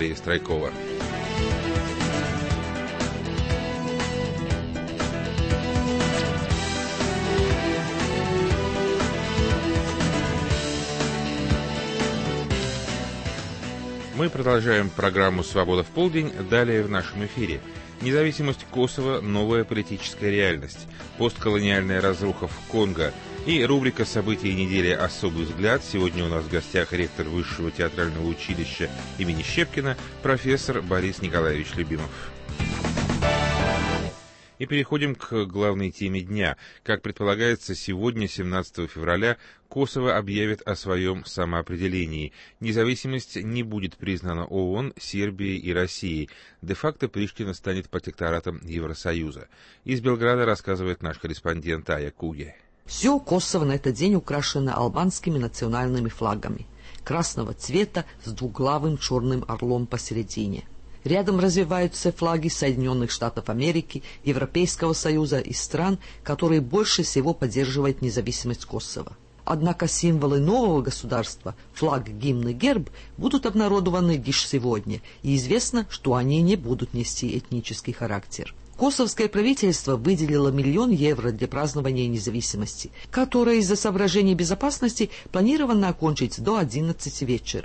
Мария Страйкова. Мы продолжаем программу «Свобода в полдень». Далее в нашем эфире. Независимость Косово – новая политическая реальность. Постколониальная разруха в Конго. И рубрика «События недели. Особый взгляд». Сегодня у нас в гостях ректор Высшего театрального училища имени Щепкина, профессор Борис Николаевич Любимов. И переходим к главной теме дня. Как предполагается, сегодня, 17 февраля, Косово объявит о своем самоопределении. Независимость не будет признана ООН, Сербией и Россией. Де-факто Приштина станет протекторатом Евросоюза. Из Белграда рассказывает наш корреспондент Ая Куге. Все Косово на этот день украшено албанскими национальными флагами. Красного цвета с двуглавым черным орлом посередине. Рядом развиваются флаги Соединенных Штатов Америки, Европейского Союза и стран, которые больше всего поддерживают независимость Косово. Однако символы нового государства, флаг, гимн и герб, будут обнародованы лишь сегодня, и известно, что они не будут нести этнический характер. Косовское правительство выделило €1 миллион для празднования независимости, которое из-за соображений безопасности планировано окончить до 11 вечера.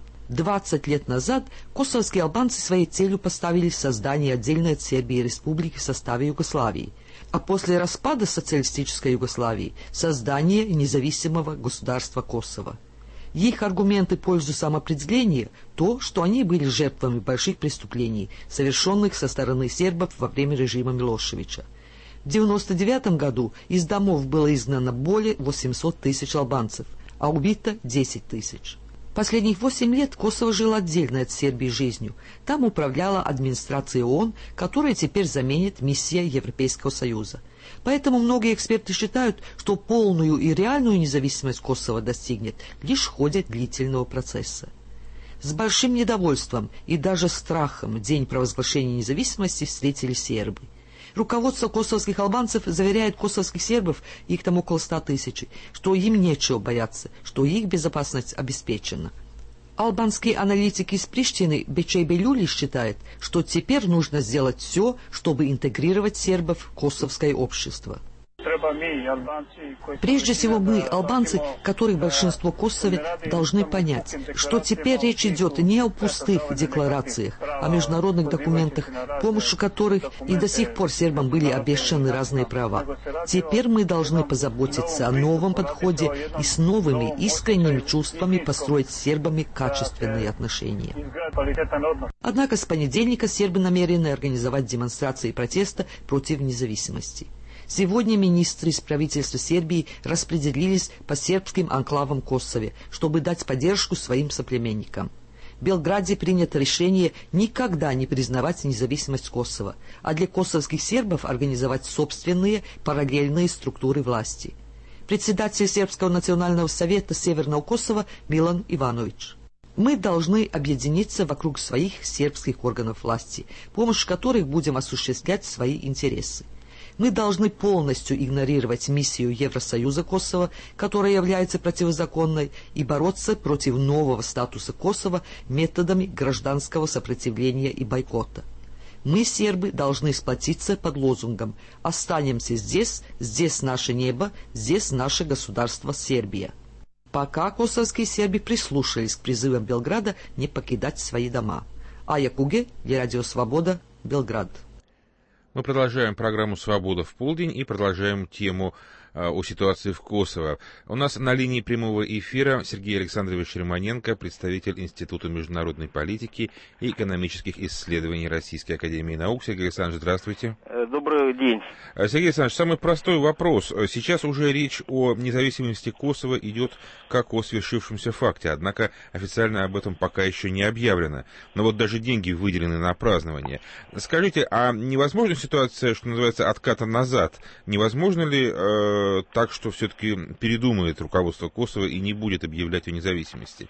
20 лет назад косовские албанцы своей целью поставили создание отдельной от Сербии республики в составе Югославии, а после распада социалистической Югославии – создание независимого государства Косово. Их аргументы в пользу самоопределения – то, что они были жертвами больших преступлений, совершенных со стороны сербов во время режима Милошевича. В 1999 году из домов было изгнано более 800 тысяч албанцев, а убито 10 тысяч. Последних 8 лет Косово жило отдельно от Сербии жизнью. Там управляла администрация ООН, которая теперь заменит миссия Европейского Союза. Поэтому многие эксперты считают, что полную и реальную независимость Косово достигнет лишь в ходе длительного процесса. С большим недовольством и даже страхом день провозглашения независимости встретили сербы. Руководство косовских албанцев заверяет косовских сербов, их там около 100 тысяч, что им нечего бояться, что их безопасность обеспечена. Албанский аналитик из Приштины Бечей Белюли считает, что теперь нужно сделать все, чтобы интегрировать сербов в косовское общество. Прежде всего мы, албанцы, которых большинство в Косове, должны понять, что теперь речь идет не о пустых декларациях, а о международных документах, с помощью которых и до сих пор сербам были обещаны разные права. Теперь мы должны позаботиться о новом подходе и с новыми искренними чувствами построить с сербами качественные отношения. Однако с понедельника сербы намерены организовать демонстрации протеста против независимости. Сегодня министры из правительства Сербии распределились по сербским анклавам в Косове, чтобы дать поддержку своим соплеменникам. В Белграде принято решение никогда не признавать независимость Косово, а для косовских сербов организовать собственные параллельные структуры власти. Председатель Сербского национального совета Северного Косово Милан Иванович. Мы должны объединиться вокруг своих сербских органов власти, с помощью которых будем осуществлять свои интересы. Мы должны полностью игнорировать миссию Евросоюза Косово, которая является противозаконной, и бороться против нового статуса Косово методами гражданского сопротивления и бойкота. Мы, сербы, должны сплотиться под лозунгом «Останемся здесь, здесь наше небо, здесь наше государство Сербия». Пока косовские сербы прислушались к призывам Белграда не покидать свои дома. Ая Куге, для Радио Свобода, Белград. Мы продолжаем программу «Свобода в полдень» и продолжаем тему о ситуации в Косово. У нас на линии прямого эфира Сергей Александрович Романенко, представитель Института международной политики и экономических исследований Российской академии наук. Сергей Александрович, здравствуйте. Добрый день. Сергей Александрович, самый простой вопрос. Сейчас уже речь о независимости Косово идет как о свершившемся факте, однако официально об этом пока еще не объявлено. Но вот даже деньги выделены на празднование. Скажите, а невозможна ситуация, что называется, отката назад? Невозможно ли так, что все-таки передумает руководство Косово и не будет объявлять о независимости?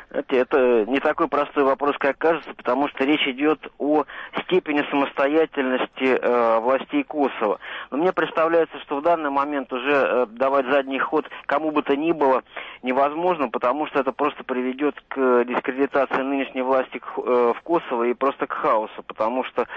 Это не такой простой вопрос, как кажется, потому что речь идет о степени самостоятельности властей Косово. Но мне представляется, что в данный момент уже давать задний ход кому бы то ни было невозможно, потому что это просто приведет к дискредитации нынешней власти в Косово и просто к хаосу, потому что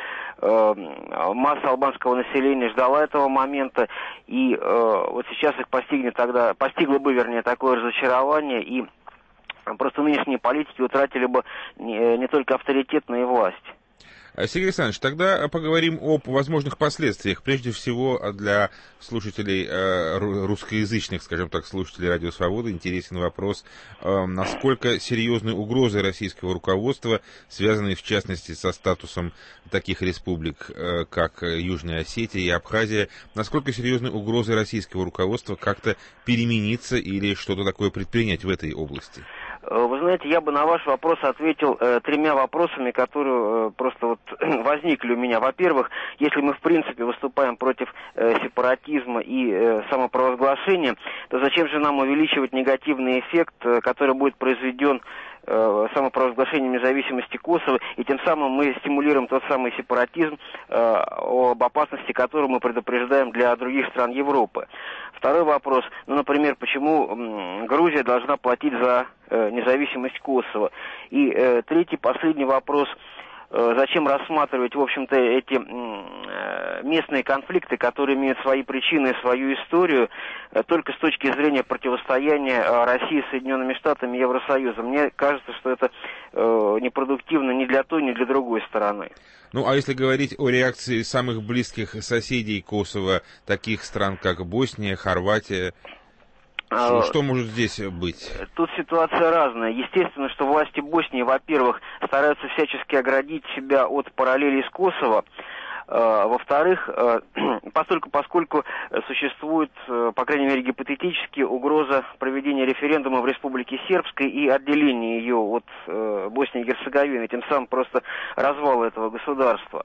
масса албанского населения ждала этого момента, и вот сейчас их постигло бы такое разочарование, и просто нынешние политики утратили бы не только авторитет, но и власть. Сергей Александрович, тогда поговорим об возможных последствиях. Прежде всего, для слушателей русскоязычных, скажем так, слушателей Радио Свобода, интересен вопрос, насколько серьезны угрозы российского руководства, связанные, в частности, со статусом таких республик, как Южная Осетия и Абхазия, насколько серьезны угрозы российского руководства как-то перемениться или что-то такое предпринять в этой области? Вы знаете, я бы на ваш вопрос ответил тремя вопросами, которые просто вот возникли у меня. Во-первых, если мы в принципе выступаем против сепаратизма и самопровозглашения, то зачем же нам увеличивать негативный эффект, который будет произведен самопровозглашением независимости Косово, и тем самым мы стимулируем тот самый сепаратизм, об опасности которого мы предупреждаем для других стран Европы. Второй вопрос, например, почему Грузия должна платить за независимость Косово? И третий, последний вопрос, зачем рассматривать, в общем-то, эти местные конфликты, которые имеют свои причины и свою историю, только с точки зрения противостояния России с Соединенными Штатами и Евросоюзом. Мне кажется, что это непродуктивно ни для той, ни для другой стороны. Ну, а если говорить о реакции самых близких соседей Косово, таких стран, как Босния, Хорватия, что может здесь быть? Тут ситуация разная. Естественно, что власти Боснии, во-первых, стараются всячески оградить себя от параллелей с Косово. Во-вторых, поскольку существует, по крайней мере, гипотетически угроза проведения референдума в Республике Сербской и отделения ее от Боснии и Герцеговины, тем самым просто развала этого государства.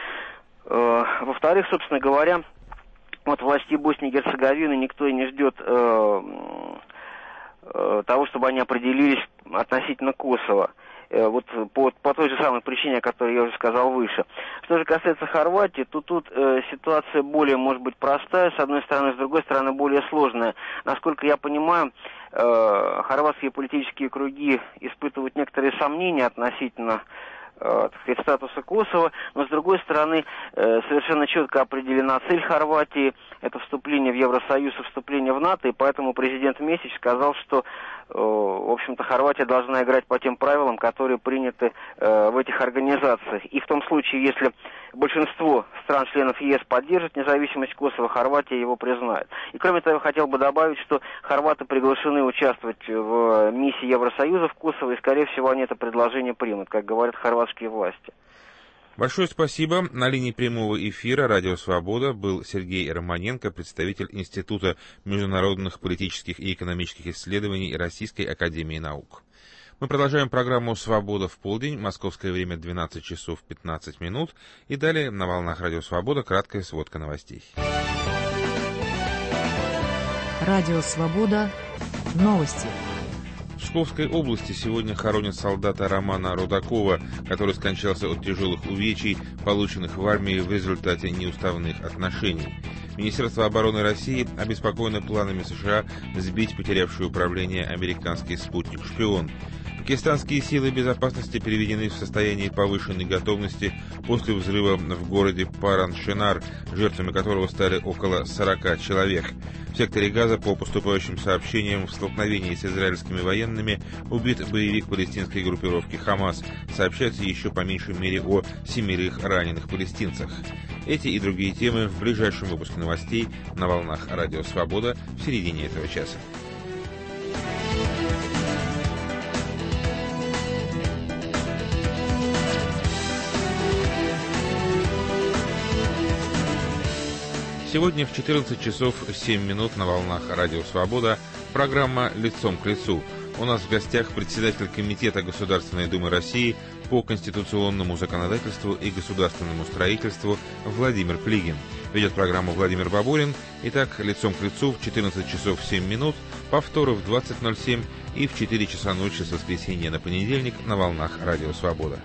Во-вторых, собственно говоря, от властей Боснии и Герцеговины никто и не ждет того, чтобы они определились относительно Косово. Вот по той же самой причине, о которой я уже сказал выше. Что же касается Хорватии, то тут ситуация более, может быть, простая, с одной стороны, с другой стороны, более сложная. Насколько я понимаю, хорватские политические круги испытывают некоторые сомнения относительно статуса Косово, но с другой стороны совершенно четко определена цель Хорватии, это вступление в Евросоюз и вступление в НАТО, и поэтому президент Месич сказал, что в общем-то Хорватия должна играть по тем правилам, которые приняты в этих организациях. И в том случае, если большинство стран-членов ЕС поддержит независимость Косово, Хорватия его признает. И кроме того, я хотел бы добавить, что хорваты приглашены участвовать в миссии Евросоюза в Косово, и скорее всего они это предложение примут, как говорят хорватские власти. Большое спасибо. На линии прямого эфира «Радио Свобода» был Сергей Романенко, представитель Института международных политических и экономических исследований Российской академии наук. Мы продолжаем программу «Свобода в полдень». Московское время 12 часов 15 минут. И далее на волнах «Радио Свобода» краткая сводка новостей. «Радио Свобода». Новости. В Псковской области сегодня хоронят солдата Романа Рудакова, который скончался от тяжелых увечий, полученных в армии в результате неуставных отношений. Министерство обороны России обеспокоено планами США сбить потерявший управление американский спутник-шпион. Пакистанские силы безопасности переведены в состояние повышенной готовности после взрыва в городе Паран-Шинар, жертвами которого стали около 40 человек. В секторе Газа, по поступающим сообщениям, в столкновении с израильскими военными убит боевик палестинской группировки «Хамас». Сообщается еще по меньшей мере о 7 раненых палестинцах. Эти и другие темы в ближайшем выпуске новостей на волнах «Радио Свобода» в середине этого часа. Сегодня в 14 часов 7 минут на волнах «Радио Свобода» программа «Лицом к лицу». У нас в гостях председатель Комитета Государственной Думы России по конституционному законодательству и государственному строительству Владимир Плигин. Ведет программу Владимир Бабурин. Итак, лицом к лицу в 14 часов 7 минут, повторы в 20:07 и в 4 часа ночи с воскресенья на понедельник на волнах Радио Свобода.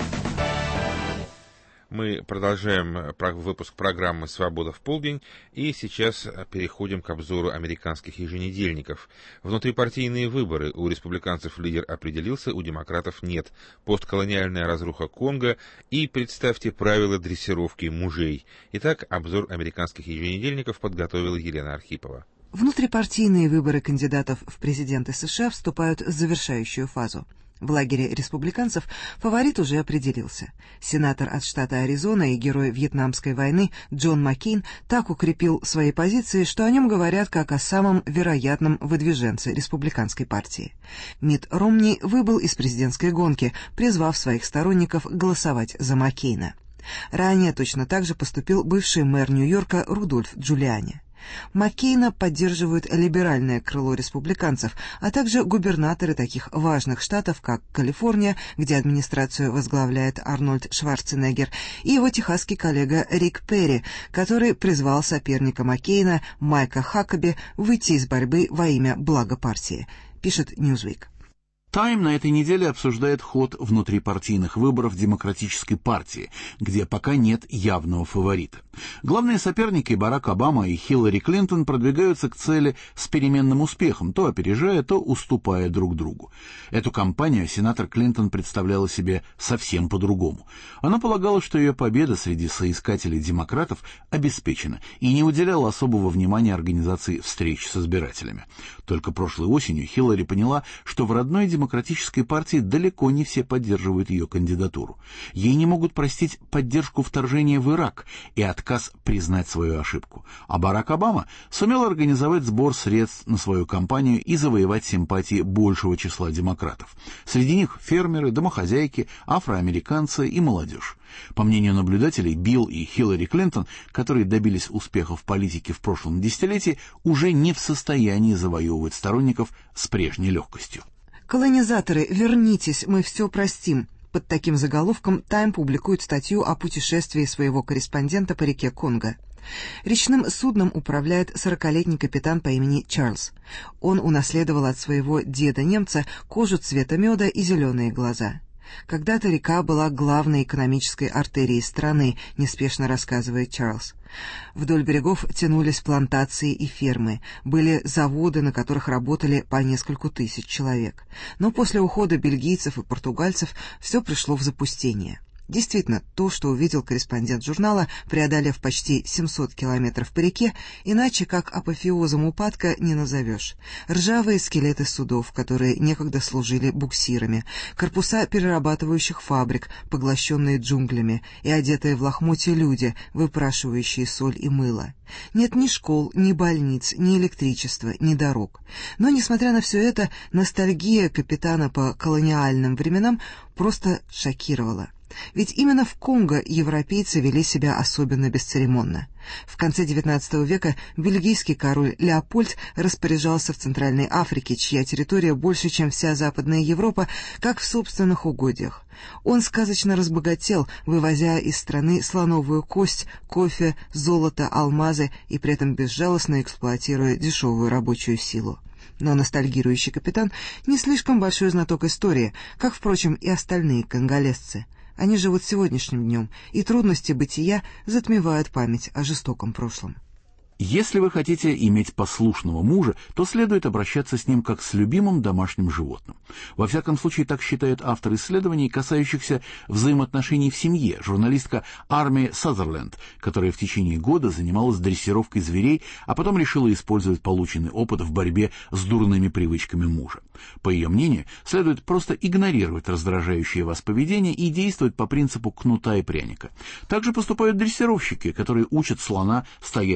Мы продолжаем выпуск программы «Свобода в полдень» и сейчас переходим к обзору американских еженедельников. Внутрипартийные выборы. У республиканцев лидер определился, у демократов нет. Постколониальная разруха Конго и, представьте, правила дрессировки мужей. Итак, обзор американских еженедельников подготовила Елена Архипова. Внутрипартийные выборы кандидатов в президенты США вступают в завершающую фазу. В лагере республиканцев фаворит уже определился. Сенатор от штата Аризона и герой Вьетнамской войны Джон Маккейн так укрепил свои позиции, что о нем говорят как о самом вероятном выдвиженце республиканской партии. Митт Ромни выбыл из президентской гонки, призвав своих сторонников голосовать за Маккейна. Ранее точно так же поступил бывший мэр Нью-Йорка Рудольф Джулиани. Маккейна поддерживают либеральное крыло республиканцев, а также губернаторы таких важных штатов, как Калифорния, где администрацию возглавляет Арнольд Шварценеггер, и его техасский коллега Рик Перри, который призвал соперника Маккейна, Майка Хакаби, выйти из борьбы во имя блага партии, пишет Newsweek. Time на этой неделе обсуждает ход внутрипартийных выборов Демократической партии, где пока нет явного фаворита. Главные соперники Барак Обама и Хиллари Клинтон продвигаются к цели с переменным успехом, то опережая, то уступая друг другу. Эту кампанию сенатор Клинтон представляла себе совсем по-другому. Она полагала, что ее победа среди соискателей демократов обеспечена, и не уделяла особого внимания организации встреч с избирателями. Только прошлой осенью Хиллари поняла, что в родной Демократической партии далеко не все поддерживают ее кандидатуру. Ей не могут простить поддержку вторжения в Ирак и отказ признать свою ошибку. А Барак Обама сумел организовать сбор средств на свою кампанию и завоевать симпатии большего числа демократов. Среди них фермеры, домохозяйки, афроамериканцы и молодежь. По мнению наблюдателей, Билл и Хиллари Клинтон, которые добились успеха в политике в прошлом десятилетии, уже не в состоянии завоевывать сторонников с прежней легкостью. «Колонизаторы, вернитесь, мы все простим». Под таким заголовком «Тайм» публикует статью о путешествии своего корреспондента по реке Конго. Речным судном управляет 40-летний капитан по имени Чарльз. Он унаследовал от своего деда-немца кожу цвета меда и зеленые глаза. Когда-то река была главной экономической артерией страны, неспешно рассказывает Чарльз. Вдоль берегов тянулись плантации и фермы, были заводы, на которых работали по нескольку тысяч человек. Но после ухода бельгийцев и португальцев все пришло в запустение. Действительно, то, что увидел корреспондент журнала, преодолев почти 700 километров по реке, иначе как апофеозом упадка не назовешь. Ржавые скелеты судов, которые некогда служили буксирами, корпуса перерабатывающих фабрик, поглощенные джунглями, и одетые в лохмотья люди, выпрашивающие соль и мыло. Нет ни школ, ни больниц, ни электричества, ни дорог. Но, несмотря на все это, ностальгия капитана по колониальным временам просто шокировала. Ведь именно в Конго европейцы вели себя особенно бесцеремонно. В конце XIX века бельгийский король Леопольд распоряжался в Центральной Африке, чья территория больше, чем вся Западная Европа, как в собственных угодьях. Он сказочно разбогател, вывозя из страны слоновую кость, кофе, золото, алмазы и при этом безжалостно эксплуатируя дешевую рабочую силу. Но ностальгирующий капитан не слишком большой знаток истории, как, впрочем, и остальные конголезцы. Они живут сегодняшним днем, и трудности бытия затмевают память о жестоком прошлом. Если вы хотите иметь послушного мужа, то следует обращаться с ним как с любимым домашним животным. Во всяком случае, так считают авторы исследований, касающихся взаимоотношений в семье, журналистка Арми Сазерленд, которая в течение года занималась дрессировкой зверей, а потом решила использовать полученный опыт в борьбе с дурными привычками мужа. По ее мнению, следует просто игнорировать раздражающее вас поведение и действовать по принципу кнута и пряника. Также поступают дрессировщики, которые учат слона стоять на голове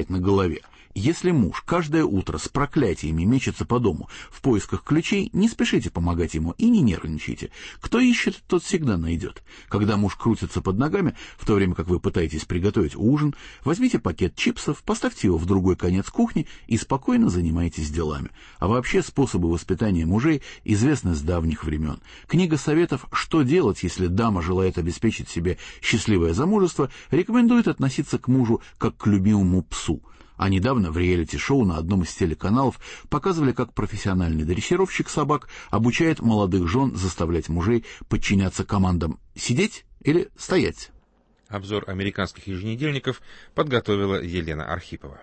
голове. Если муж каждое утро с проклятиями мечется по дому в поисках ключей, не спешите помогать ему и не нервничайте. Кто ищет, тот всегда найдет. Когда муж крутится под ногами, в то время как вы пытаетесь приготовить ужин, возьмите пакет чипсов, поставьте его в другой конец кухни и спокойно занимайтесь делами. А вообще способы воспитания мужей известны с давних времен. Книга советов «Что делать, если дама желает обеспечить себе счастливое замужество» рекомендует относиться к мужу как к любимому псу. А недавно в реалити-шоу на одном из телеканалов показывали, как профессиональный дрессировщик собак обучает молодых жен заставлять мужей подчиняться командам «сидеть» или «стоять». Обзор американских еженедельников подготовила Елена Архипова.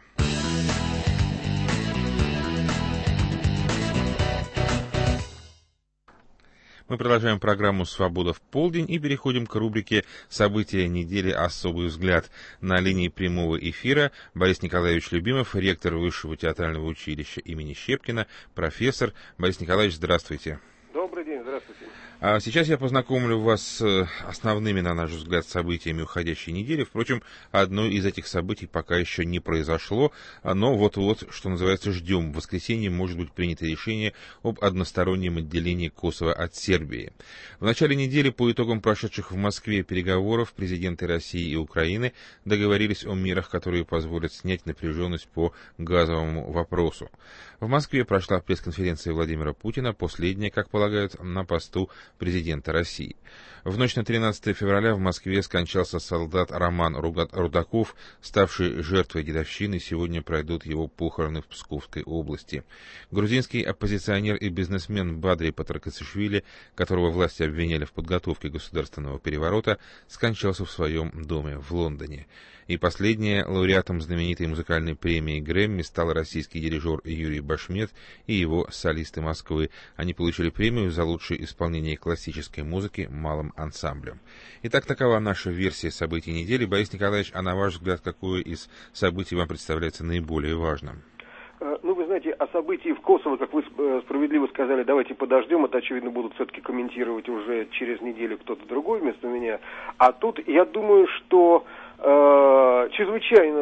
Мы продолжаем программу «Свобода в полдень» и переходим к рубрике «События недели. Особый взгляд». На линии прямого эфира Борис Николаевич Любимов, ректор Высшего театрального училища имени Щепкина, профессор. Борис Николаевич, здравствуйте. Добрый день, здравствуйте. А сейчас я познакомлю вас с основными, на наш взгляд, событиями уходящей недели. Впрочем, одно из этих событий пока еще не произошло, но вот-вот, что называется, ждем. В воскресенье может быть принято решение об одностороннем отделении Косово от Сербии. В начале недели по итогам прошедших в Москве переговоров президенты России и Украины договорились о мерах, которые позволят снять напряженность по газовому вопросу. В Москве прошла пресс-конференция Владимира Путина, последняя, как полагают, на посту президента России. В ночь на 13 февраля в Москве скончался солдат Роман Рудаков, ставший жертвой дедовщины. Сегодня пройдут его похороны в Псковской области. Грузинский оппозиционер и бизнесмен Бадри Патракасишвили, которого власти обвиняли в подготовке государственного переворота, скончался в своем доме в Лондоне. И последнее, лауреатом знаменитой музыкальной премии Грэмми стал российский дирижер Юрий Башмет и его солисты Москвы. Они получили премию за лучшее исполнение классической музыки малым ансамблем. Итак, такова наша версия событий недели. Борис Николаевич, а на ваш взгляд, какое из событий вам представляется наиболее важным? Ну, вы знаете, о событии в Косово, как вы справедливо сказали, давайте подождем, это, очевидно, будут все-таки комментировать уже через неделю кто-то другой вместо меня. А тут, я думаю, что чрезвычайно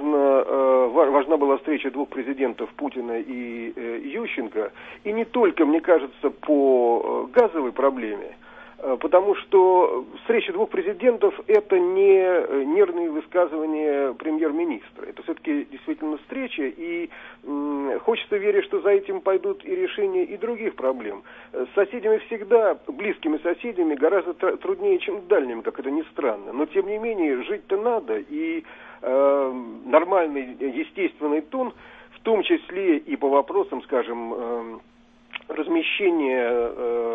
важна была встреча двух президентов, Путина и Ющенко, и не только, мне кажется, по газовой проблеме, потому что встреча двух президентов – это не нервные высказывания премьер-министра. Это все-таки действительно встреча, и хочется верить, что за этим пойдут и решения и других проблем. С соседями всегда, близкими соседями, гораздо труднее, чем с дальними, как это ни странно. Но, тем не менее, жить-то надо, и нормальный, естественный тон, в том числе и по вопросам, скажем, размещения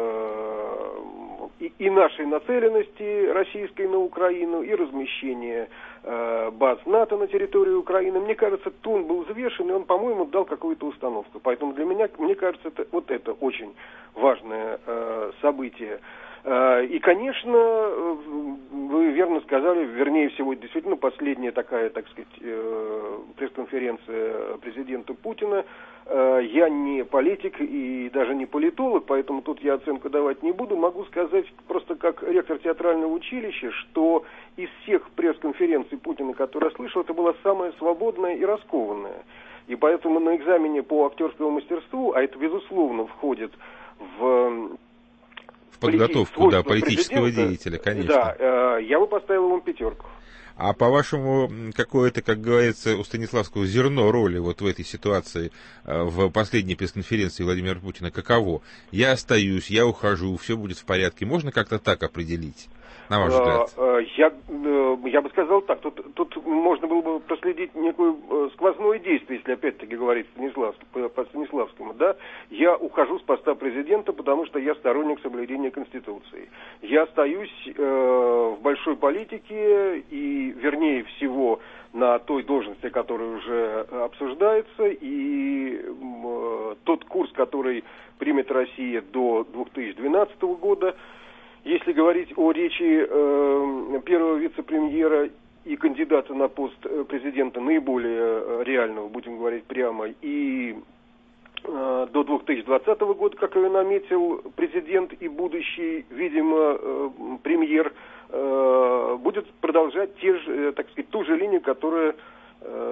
и нашей нацеленности российской на Украину, и размещения баз НАТО на территории Украины. Мне кажется, тон был взвешен, и он, по-моему, дал какую-то установку. Поэтому для меня, мне кажется, это очень важное событие. И, конечно, вы верно сказали, вернее всего, действительно последняя такая, так сказать, пресс-конференция президента Путина. Я не политик и даже не политолог, поэтому тут я оценку давать не буду. Могу сказать просто как ректор театрального училища, что из всех пресс-конференций Путина, которые я слышал, это была самая свободная и раскованная. И поэтому на экзамене по актерскому мастерству, а это, безусловно, входит в подготовку, да, политического деятеля, конечно. Да, я бы поставил ему 5. А по-вашему, какое-то, как говорится, у Станиславского зерно роли вот в этой ситуации в последней пресс-конференции Владимира Путина каково? Я остаюсь, я ухожу, все будет в порядке. Можно как-то так определить, на ваш взгляд? Я бы сказал так. Тут можно было бы проследить некое сквозное действие, если опять-таки говорить по Станиславскому. Да? Я ухожу с поста президента, потому что я сторонник соблюдения Конституции. Я остаюсь в большой политике и, вернее всего, на той должности, которая уже обсуждается, и тот курс, который примет Россия до 2012 года, если говорить о речи первого вице-премьера и кандидата на пост президента наиболее реального, будем говорить прямо, и до 2020 года, как ее наметил президент и будущий, видимо, премьер, будет продолжать ту же линию,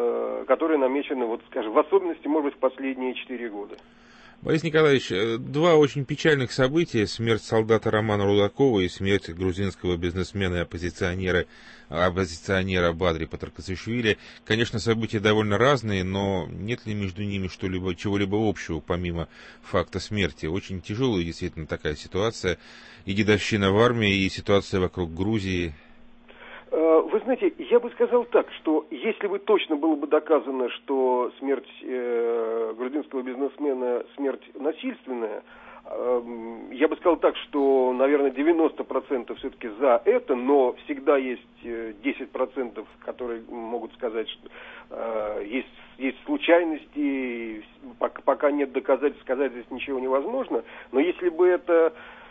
которые намечены, вот, скажем, в особенности, может быть, в последние 4 года. Борис Николаевич, два очень печальных события: смерть солдата Романа Рудакова и смерть грузинского бизнесмена и оппозиционера Бадри Патаркасишвили. Конечно, события довольно разные, но нет ли между ними чего-либо общего, помимо факта смерти? Очень тяжелая действительно такая ситуация. И дедовщина в армии, и ситуация вокруг Грузии. Вы знаете, я бы сказал так, что если бы точно было бы доказано, что смерть грузинского бизнесмена смерть насильственная, я бы сказал так, что, наверное, 90% все-таки за это, но всегда есть 10%, которые могут сказать, что есть случайности, пока нет доказательств, сказать здесь ничего невозможно. Но если бы это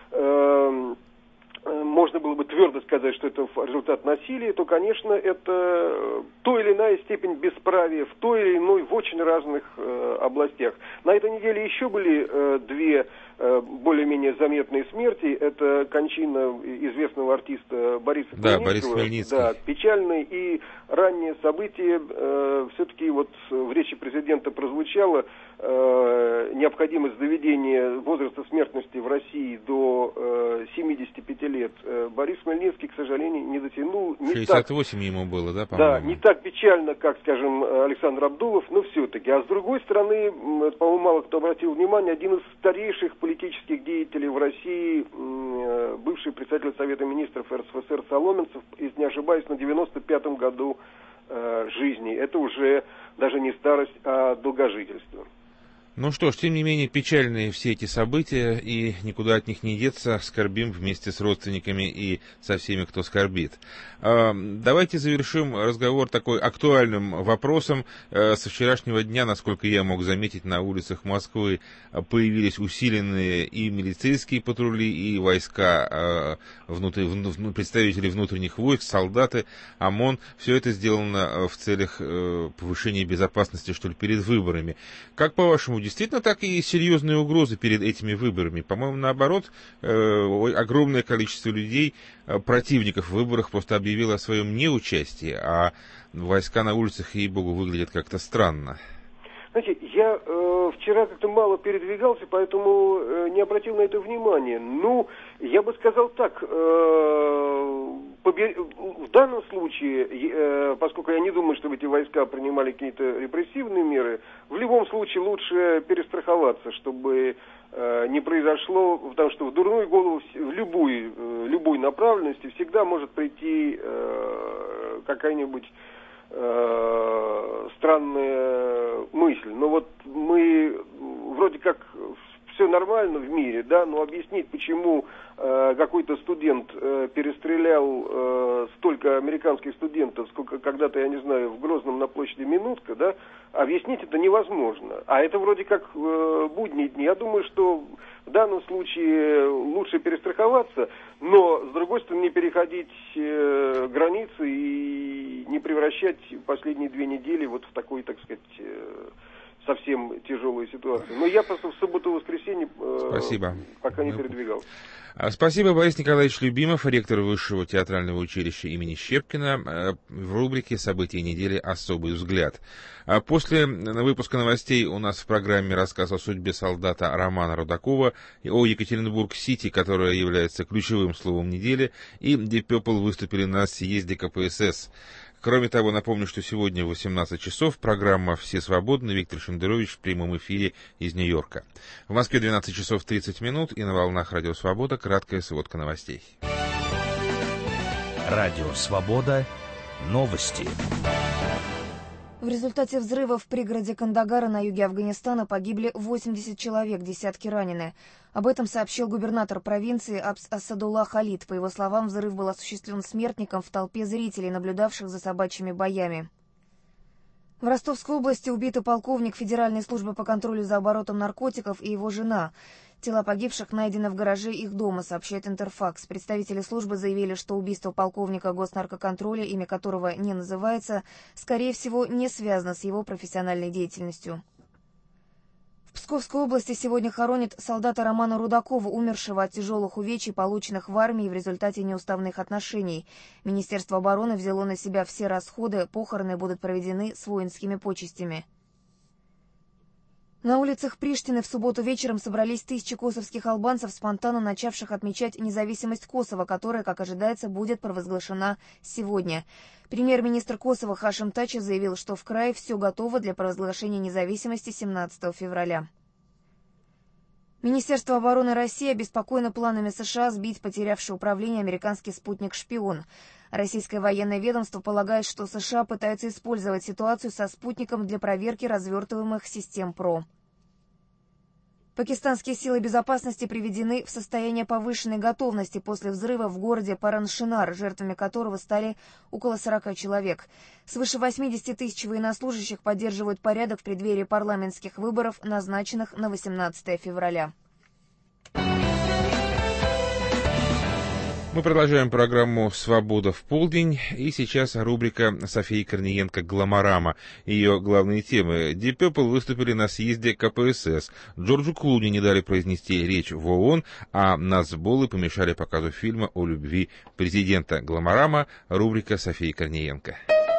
можно было бы твердо сказать, что это результат насилия, то, конечно, это то или иная степень бесправия в той или иной, в очень разных областях. На этой неделе еще были две более-менее заметные смерти. Это кончина известного артиста Бориса Хмельницкого. Борис Хмельницкий. Да, печальное. И раннее событие, все-таки вот в речи президента прозвучало необходимость доведения возраста смертности в России до 75 лет. Борис Хмельницкий, к сожалению, не дотянул. 68 ему было, да, по-моему? Да, не так печально, как, скажем, Александр Абдулов, но все-таки. А с другой стороны, по-моему, мало кто обратил внимание, один из старейших политических деятелей в России, бывший председатель Совета министров РСФСР Соломенцев, если не ошибаюсь, на 95-м году жизни. Это уже даже не старость, а долгожительство. Ну что ж, тем не менее, печальные все эти события, и никуда от них не деться, скорбим вместе с родственниками и со всеми, кто скорбит. Давайте завершим разговор такой актуальным вопросом. Со вчерашнего дня, насколько я мог заметить, на улицах Москвы появились усиленные и милицейские патрули, и войска, представители внутренних войск, солдаты, ОМОН. Все это сделано в целях повышения безопасности, что ли, перед выборами. Как по-вашему, действительно так и серьезные угрозы перед этими выборами? По-моему, наоборот, огромное количество людей, противников в выборах, просто объявило о своем неучастии, а войска на улицах, ей-богу, выглядят как-то странно. Знаете, я вчера как-то мало передвигался, поэтому не обратил на это внимания. Ну, я бы сказал так, в данном случае, поскольку я не думаю, чтобы эти войска принимали какие-то репрессивные меры, в любом случае лучше перестраховаться, чтобы не произошло, потому что в дурную голову в любой направленности всегда может прийти какая-нибудь странная мысль. Но вот мы вроде как все нормально в мире, да, но объяснить, почему какой-то студент перестрелял столько американских студентов, сколько когда-то, я не знаю, в Грозном на площади Минутка, да, объяснить это невозможно. А это вроде как будние дни. Я думаю, что в данном случае лучше перестраховаться, но, с другой стороны, не переходить границы и не превращать последние 2 недели вот в такой, так сказать, совсем тяжелую ситуацию. Но я просто в субботу-воскресенье пока не передвигался. Спасибо, Борис Николаевич Любимов, ректор Высшего театрального училища имени Щепкина, в рубрике «События недели. Особый взгляд». После выпуска новостей у нас в программе рассказ о судьбе солдата Романа Рудакова, о Екатеринбург-Сити, которая является ключевым словом недели, и Deep Purple выступили на съезде КПСС. Кроме того, напомню, что сегодня в 18 часов программа «Все свободны», Виктор Шендерович в прямом эфире из Нью-Йорка. В Москве 12 часов 30 минут, и на волнах Радио Свобода краткая сводка новостей. Радио Свобода. Новости. В результате взрыва в пригороде Кандагара на юге Афганистана погибли 80 человек, десятки ранены. Об этом сообщил губернатор провинции Асадулла Халид. По его словам, взрыв был осуществлен смертником в толпе зрителей, наблюдавших за собачьими боями. В Ростовской области убиты полковник Федеральной службы по контролю за оборотом наркотиков и его жена. Тела погибших найдены в гараже их дома, сообщает Интерфакс. Представители службы заявили, что убийство полковника госнаркоконтроля, имя которого не называется, скорее всего, не связано с его профессиональной деятельностью. В Псковской области сегодня хоронят солдата Романа Рудакова, умершего от тяжелых увечий, полученных в армии в результате неуставных отношений. Министерство обороны взяло на себя все расходы, похороны будут проведены с воинскими почестями. На улицах Приштины в субботу вечером собрались тысячи косовских албанцев, спонтанно начавших отмечать независимость Косово, которая, как ожидается, будет провозглашена сегодня. Премьер-министр Косово Хашим Тачи заявил, что в крае все готово для провозглашения независимости 17 февраля. Министерство обороны России обеспокоено планами США сбить потерявший управление американский спутник-шпион. Российское военное ведомство полагает, что США пытаются использовать ситуацию со спутником для проверки развертываемых систем ПРО. Пакистанские силы безопасности приведены в состояние повышенной готовности после взрыва в городе Параншинар, жертвами которого стали около 40 человек. Свыше 80 тысяч военнослужащих поддерживают порядок в преддверии парламентских выборов, назначенных на 18 февраля. Мы продолжаем программу «Свобода в полдень», и сейчас рубрика Софии Корниенко «Гламорама». Ее главные темы. Deep Purple выступили на съезде КПСС, Джорджу Клуни не дали произнести речь в ООН, а нацболы помешали показу фильма о любви президента. «Гламорама», рубрика Софии Корниенко.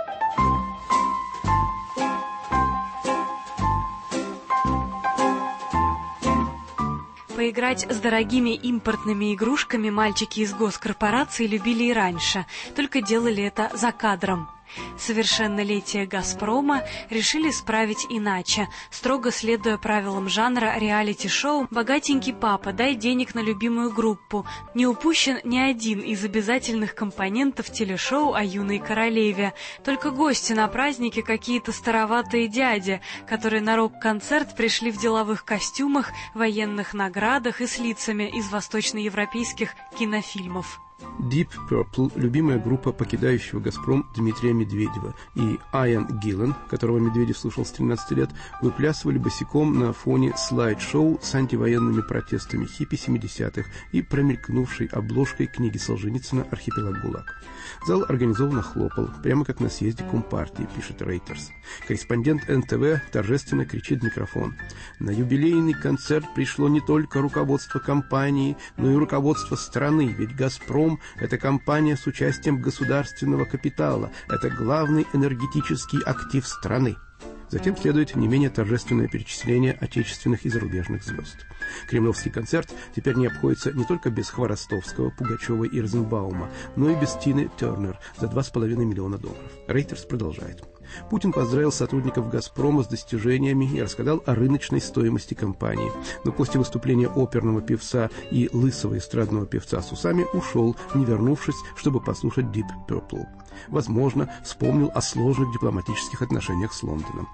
Поиграть с дорогими импортными игрушками мальчики из госкорпораций любили и раньше, только делали это за кадром. Совершеннолетие «Газпрома» решили справить иначе, строго следуя правилам жанра реалити-шоу «Богатенький папа, дай денег на любимую группу». Не упущен ни один из обязательных компонентов телешоу о юной королеве. Только гости на празднике какие-то староватые дяди, которые на рок-концерт пришли в деловых костюмах, военных наградах и с лицами из восточноевропейских кинофильмов. Deep Purple, любимая группа покидающего «Газпром» Дмитрия Медведева, и Айан Гиллан, которого Медведев слушал с 13 лет, выплясывали босиком на фоне слайд-шоу с антивоенными протестами хиппи 70-х и промелькнувшей обложкой книги Солженицына «Архипелаг ГУЛАГ». Зал организованно хлопал, прямо как на съезде Компартии, пишет Reuters. Корреспондент НТВ торжественно кричит в микрофон: «На юбилейный концерт пришло не только руководство компании, но и руководство страны, ведь «Газпром» — это компания с участием государственного капитала, это главный энергетический актив страны». Затем следует не менее торжественное перечисление отечественных и зарубежных звезд. Кремлевский концерт теперь не обходится не только без Хворостовского, Пугачева и Розенбаума, но и без Тины Тернер за $2,5 миллиона. Рейтерс продолжает. Путин поздравил сотрудников «Газпрома» с достижениями и рассказал о рыночной стоимости компании. Но после выступления оперного певца и лысого эстрадного певца с усами ушел, не вернувшись, чтобы послушать Deep Purple. Возможно, вспомнил о сложных дипломатических отношениях с Лондоном.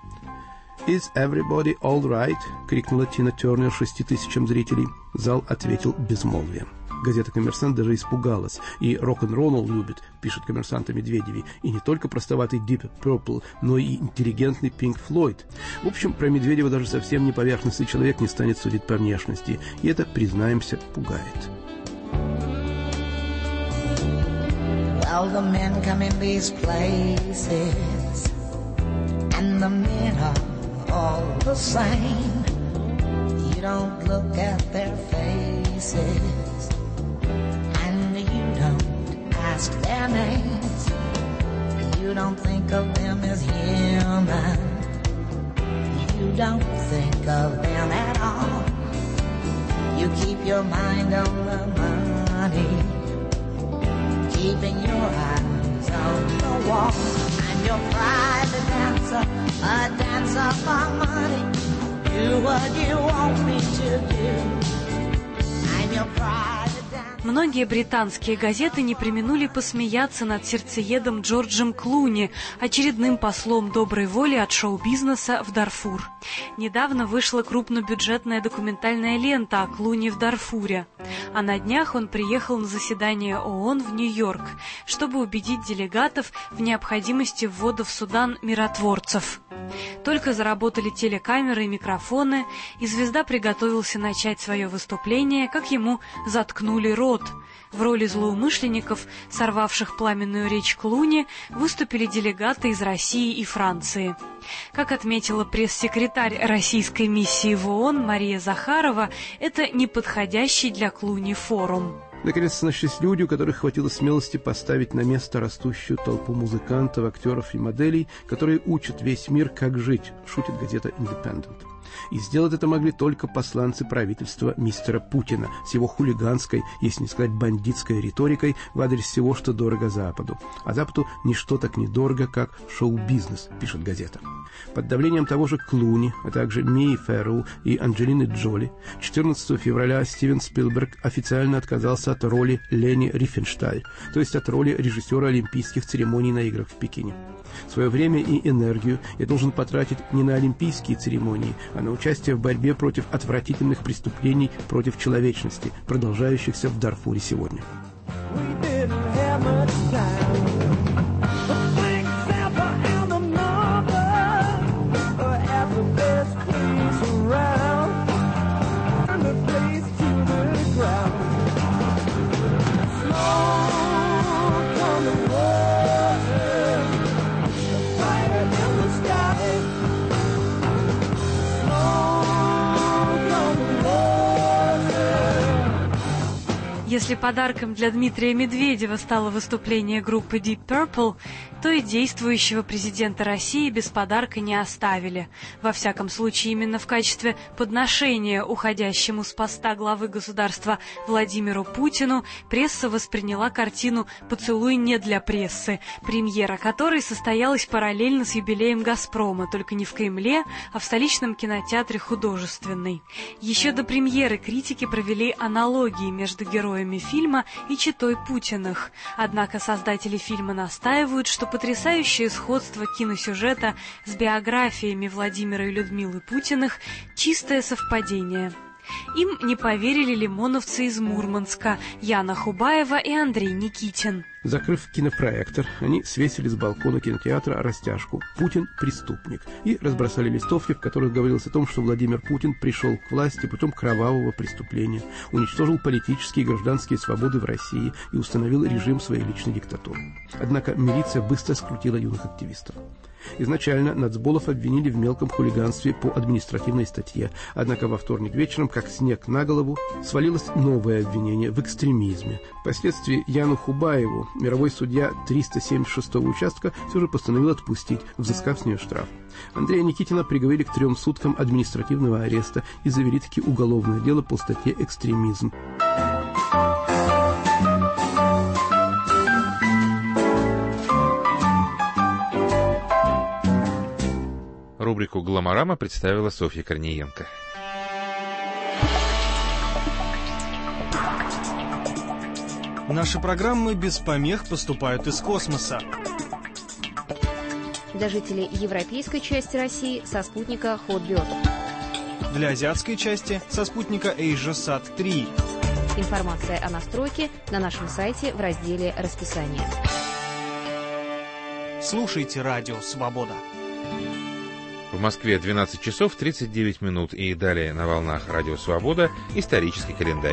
«Is everybody all right?» — крикнула Тина Тернер 6 тысячам зрителей. Зал ответил безмолвием. Газета «Коммерсант» даже испугалась. И рок-н-ролл любит, пишет «Коммерсант» о Медведеве. И не только простоватый Deep Purple, но и интеллигентный Pink Floyd. В общем, про Медведева даже совсем не поверхностный человек не станет судить по внешности. И это, признаемся, пугает. Well, the men come in these places, and the men are all the same. You don't look at their faces, and you don't ask their names. You don't think of them as human. You don't think of them at all. You keep your mind on the money, keeping your eyes on the wall. I'm your private dancer, a dancer for money. Do what you want me to do. I'm your private dancer. Многие британские газеты не преминули посмеяться над сердцеедом Джорджем Клуни, очередным послом доброй воли от шоу-бизнеса в Дарфур. Недавно вышла крупнобюджетная документальная лента о Клуни в Дарфуре. А на днях он приехал на заседание ООН в Нью-Йорк, чтобы убедить делегатов в необходимости ввода в Судан миротворцев. Только заработали телекамеры и микрофоны, и звезда приготовился начать свое выступление, как ему заткнули рот. наоборот. В роли злоумышленников, сорвавших пламенную речь Клуни, выступили делегаты из России и Франции. Как отметила пресс-секретарь российской миссии в ООН Мария Захарова, это неподходящий для Клуни форум. Наконец, нашлись люди, у которых хватило смелости поставить на место растущую толпу музыкантов, актеров и моделей, которые учат весь мир, как жить, шутит газета «Индепендент». И сделать это могли только посланцы правительства мистера Путина с его хулиганской, если не сказать бандитской риторикой в адрес всего, что дорого Западу. А Западу ничто так недорого, как шоу-бизнес, пишет газета. Под давлением того же Клуни, а также Мии Феррелл и Анджелины Джоли 14 февраля Стивен Спилберг официально отказался от роли Лени Рифеншталь, то есть от роли режиссера олимпийских церемоний на играх в Пекине. Свое время и энергию я должен потратить не на олимпийские церемонии, а на участие в борьбе против отвратительных преступлений против человечности, продолжающихся в Дарфуре сегодня. Если подарком для Дмитрия Медведева стало выступление группы Deep Purple, то и действующего президента России без подарка не оставили. Во всяком случае, именно в качестве подношения уходящему с поста главы государства Владимиру Путину пресса восприняла картину «Поцелуй не для прессы», премьера которой состоялась параллельно с юбилеем «Газпрома», только не в Кремле, а в столичном кинотеатре «Художественный». Еще до премьеры критики провели аналогии между героями фильма и читой Путиных. Однако создатели фильма настаивают, что потрясающее сходство киносюжета с биографиями Владимира и Людмилы Путиных – чистое совпадение. Им не поверили лимоновцы из Мурманска Яна Хубаева и Андрей Никитин. Закрыв кинопроектор, они свесили с балкона кинотеатра растяжку «Путин – преступник» и разбросали листовки, в которых говорилось о том, что Владимир Путин пришел к власти путем кровавого преступления, уничтожил политические и гражданские свободы в России и установил режим своей личной диктатуры. Однако милиция быстро скрутила юных активистов. Изначально нацболов обвинили в мелком хулиганстве по административной статье, однако во вторник вечером, как снег на голову, свалилось новое обвинение в экстремизме. Впоследствии Яну Хубаеву мировой судья 376-го участка все же постановил отпустить, взыскав с нее штраф. Андрея Никитина приговорили к 3 суткам административного ареста и завели-таки уголовное дело по статье «Экстремизм». Рубрику «Гламорама» представила Софья Корниенко. Наши программы без помех поступают из космоса. Для жителей европейской части России со спутника Hotbird. Для азиатской части со спутника AsiaSat 3. Информация о настройке на нашем сайте в разделе «Расписание». Слушайте радио «Свобода». В Москве 12 часов 39 минут и далее на волнах радио «Свобода» исторический календарь.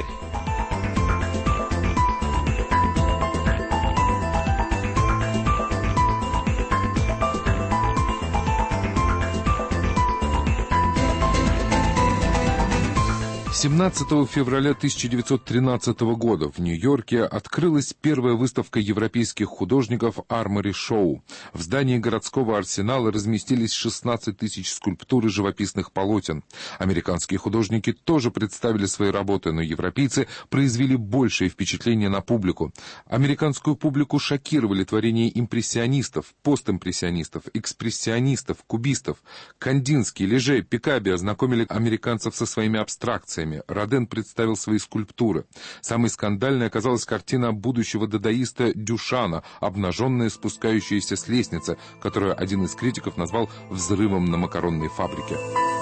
С 17 февраля 1913 года в Нью-Йорке открылась первая выставка европейских художников «Армори Шоу». В здании городского арсенала разместились 16 тысяч скульптур и живописных полотен. Американские художники тоже представили свои работы, но европейцы произвели большее впечатление на публику. Американскую публику шокировали творения импрессионистов, постимпрессионистов, экспрессионистов, кубистов. Кандинский, Леже, Пикаби ознакомили американцев со своими абстракциями. Роден представил свои скульптуры. Самой скандальной оказалась картина будущего дадаиста Дюшана «Обнаженная спускающаяся с лестницы», которую один из критиков назвал «взрывом на макаронной фабрике».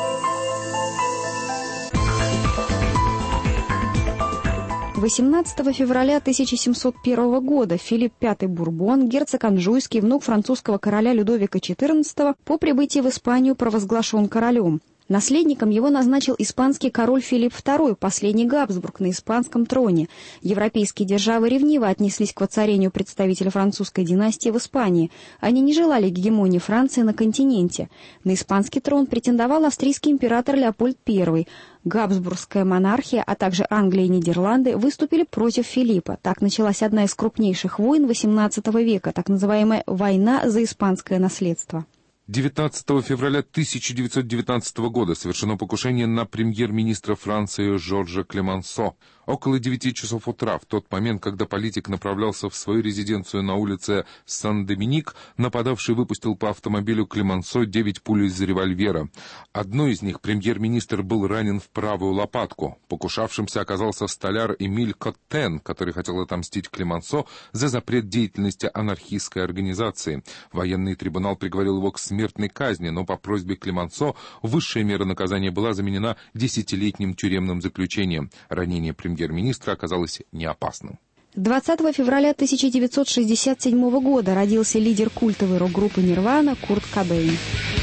— 18 февраля 1701 года Филипп V Бурбон, герцог Анжуйский, внук французского короля Людовика XIV, по прибытии в Испанию провозглашен королем. Наследником его назначил испанский король Филипп II, последний Габсбург на испанском троне. Европейские державы ревниво отнеслись к воцарению представителя французской династии в Испании. Они не желали гегемонии Франции на континенте. На испанский трон претендовал австрийский император Леопольд I. Габсбургская монархия, а также Англия и Нидерланды выступили против Филиппа. Так началась одна из крупнейших войн XVIII века, так называемая «Война за испанское наследство». 19 февраля 1919 года совершено покушение на премьер-министра Франции Жоржа Клемансо. Около 9 часов утра, в тот момент, когда политик направлялся в свою резиденцию на улице Сан-Доминик, нападавший выпустил по автомобилю Клемансо 9 пуль из револьвера. Одной из них премьер-министр был ранен в правую лопатку. Покушавшимся оказался столяр Эмиль Коттен, который хотел отомстить Клемансо за запрет деятельности анархистской организации. Военный трибунал приговорил его к смертной казни, но по просьбе Клемансо высшая мера наказания была заменена 10-летним тюремным заключением. Ранение премьер-министра оказалось неопасным. 20 февраля 1967 года родился лидер культовой рок-группы «Нирвана» Курт Кобейн.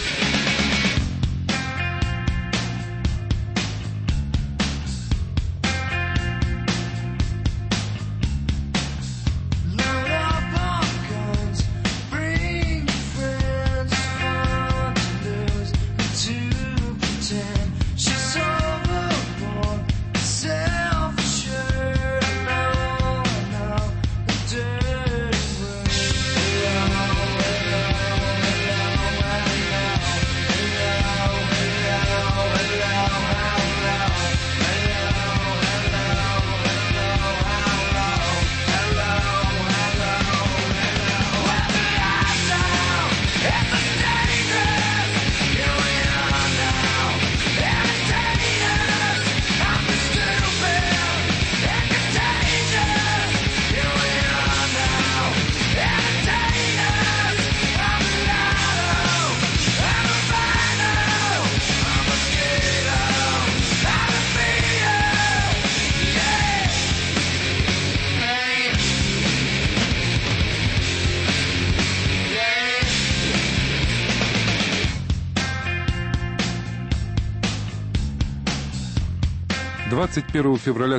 «21 февраля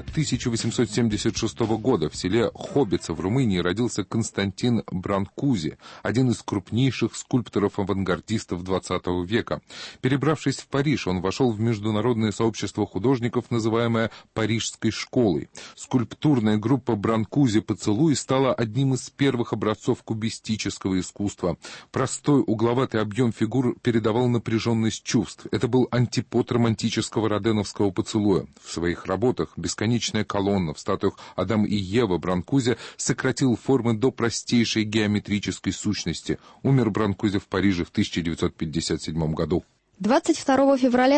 1876 года в селе Хобица в Румынии родился Константин Бранкузи, один из крупнейших скульпторов-авангардистов XX века. Перебравшись в Париж, он вошел в международное сообщество художников, называемое Парижской школой. Скульптурная группа Бранкузи «Поцелуй» стала одним из первых образцов кубистического искусства. Простой угловатый объем фигур передавал напряженность чувств. Это был антипод романтического роденовского поцелуя. В своих работах «Бесконечная колонна», в статуях «Адам и Ева» Бранкузи сократил формы до простейшей геометрической сущности. Умер Бранкузи в Париже в 1957 году. 22 февраля